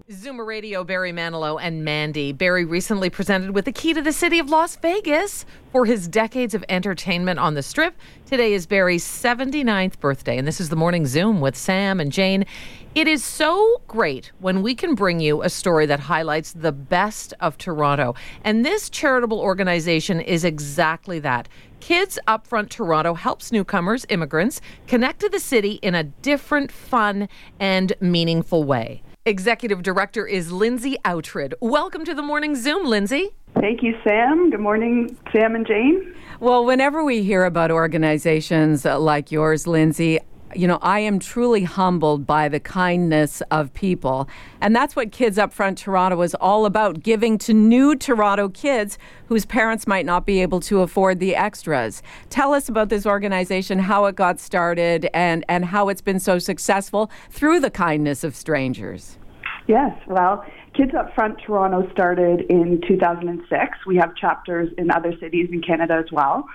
Zoomer Radio, Barry Manilow and Mandy. Barry recently presented with the key to the city of Las Vegas for his decades of entertainment on the Strip. Today is Barry's 79th birthday, and this is the Morning Zoom with Sam and Jane. It is so great when we can bring you a story that highlights the best of Toronto. And this charitable organization is exactly that. Kids Upfront Toronto helps newcomers, immigrants, connect to the city in a different, fun, and meaningful way. Executive Director is Lindsay Outred. Welcome to the Morning Zoom, Lindsay. Thank you, Sam. Good morning, Sam and Jane. Well, whenever we hear about organizations like yours, Lindsay, I am truly humbled by the kindness of people. And that's what Kids Upfront Toronto is all about, giving to new Toronto kids whose parents might not be able to afford the extras. Tell us about this organization, how it got started, and how it's been so successful through the kindness of strangers. Yes, well, Kids Upfront Toronto started in 2006. We have chapters in other cities in Canada as well.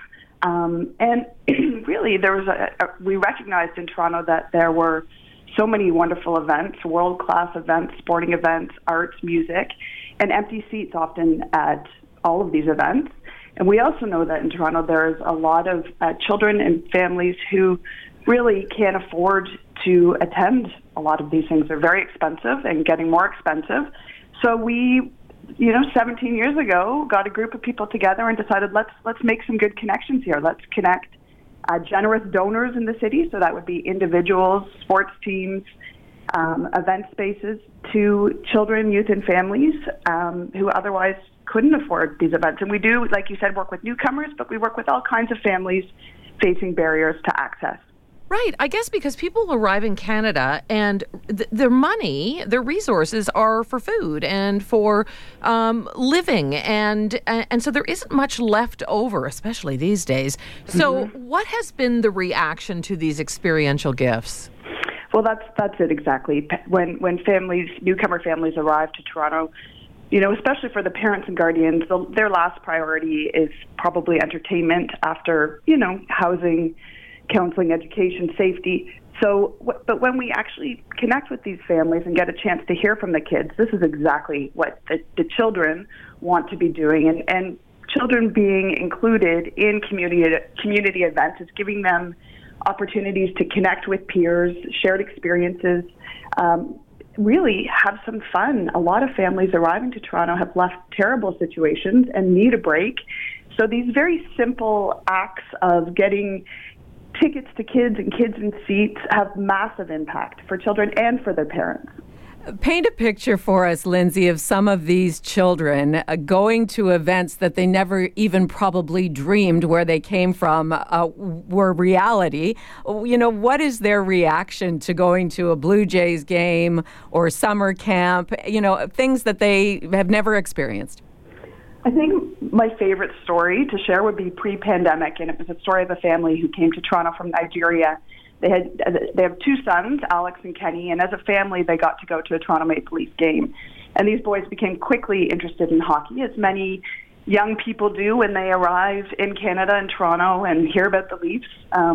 And really, there was we recognized in Toronto that there were so many wonderful events, world-class events, sporting events, arts, music, and empty seats often at all of these events. And we also know that in Toronto there's a lot of children and families who really can't afford to attend a lot of these things. They're very expensive and getting more expensive. So we 17 years ago, got a group of people together and decided let's make some good connections here. Let's connect generous donors in the city, so that would be individuals, sports teams, event spaces, to children, youth, and families who otherwise couldn't afford these events. And we do, like you said, work with newcomers, but we work with all kinds of families facing barriers to access. Right. I guess because people arrive in Canada and their money, their resources are for food and for living. And so there isn't much left over, especially these days. So what has been the reaction to these experiential gifts? Well, that's it exactly. When newcomer families arrive to Toronto, especially for the parents and guardians, their last priority is probably entertainment after, housing, counseling, education, safety. But when we actually connect with these families and get a chance to hear from the kids, this is exactly what the children want to be doing. And children being included in community events is giving them opportunities to connect with peers, shared experiences, really have some fun. A lot of families arriving to Toronto have left terrible situations and need a break. So these very simple acts of getting tickets to kids and kids in seats have massive impact for children and for their parents. Paint a picture for us, Lindsay, of some of these children going to events that they never even probably dreamed where they came from were reality. What is their reaction to going to a Blue Jays game or summer camp, things that they have never experienced? I think my favorite story to share would be pre-pandemic, and it was a story of a family who came to Toronto from Nigeria. They have two sons, Alex and Kenny, and as a family they got to go to a Toronto Maple Leaf game. And these boys became quickly interested in hockey, as many young people do when they arrive in Canada and Toronto and hear about the Leafs.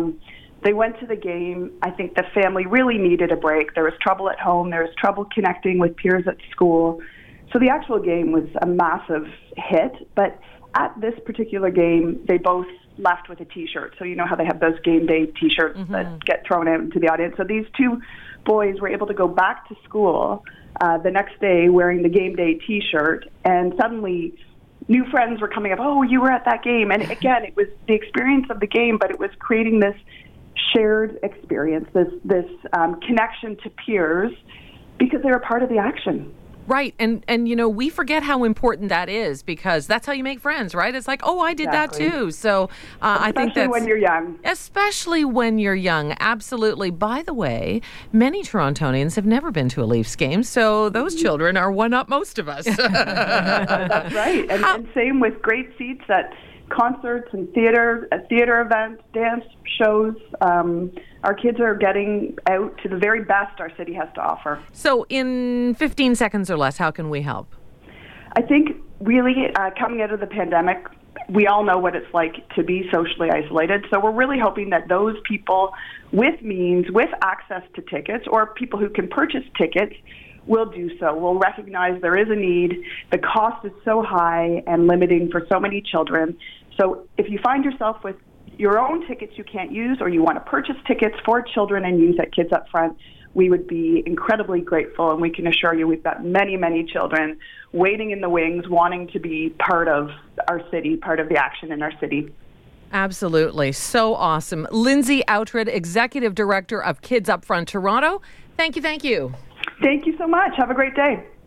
They went to the game. I think the family really needed a break. There was trouble at home. There was trouble connecting with peers at school. So the actual game was a massive hit, but at this particular game, they both left with a T-shirt. So you know how they have those game day T-shirts that get thrown out into the audience. So these two boys were able to go back to school the next day wearing the game day T-shirt, and suddenly new friends were coming up, oh, you were at that game. And again, it was the experience of the game, but it was creating this shared experience, this connection to peers, because they were part of the action. Right. And we forget how important that is, because that's how you make friends, right? It's like, oh, I did that too. So I think that's... Especially when you're young. Especially when you're young. Absolutely. By the way, many Torontonians have never been to a Leafs game, so those children are one up most of us. That's right. And same with great seats at concerts and theater events, dance shows. Our kids are getting out to the very best our city has to offer. So in 15 seconds or less, how can we help? I think really coming out of the pandemic, we all know what it's like to be socially isolated. So we're really hoping that those people with means, with access to tickets, or people who can purchase tickets, we'll do so. We'll recognize there is a need. The cost is so high and limiting for so many children. So if you find yourself with your own tickets you can't use, or you want to purchase tickets for children and youth at Kids Up Front, we would be incredibly grateful, and we can assure you we've got many, many children waiting in the wings, wanting to be part of our city, part of the action in our city. Absolutely. So awesome. Lindsay Oughtred, Executive Director of Kids Up Front Toronto. Thank you. Thank you so much. Have a great day.